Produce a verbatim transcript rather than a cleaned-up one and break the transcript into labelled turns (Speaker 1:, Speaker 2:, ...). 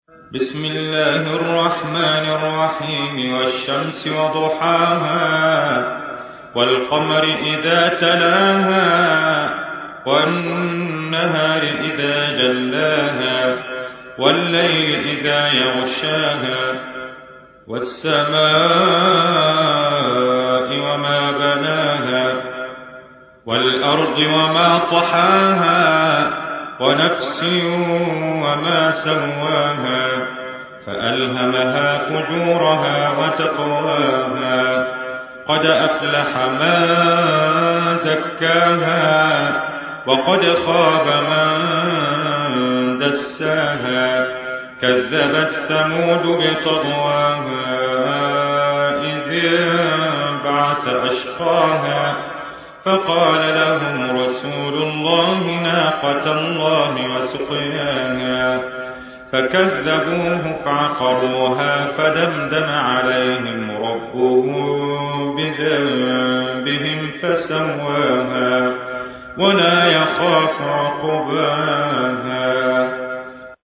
Speaker 1: بسم الله الرحمن الرحيم والشمس وضحاها والقمر إذا تلاها والنهار إذا جلاها والليل إذا يغشاها والسماء وما بناها والأرض وما طحاها ونفس وما سواها فألهمها فجورها وتقواها قد أفلح من زكاها وقد خاب من دساها كذبت ثمود بطغواها إذ انبعث أشقاها فقال لهم رسول الله ناقة الله وسقياها فكذبوه فعقروها فدمدم عليهم ربهم بذنبهم فسواها ولا يخاف عقباها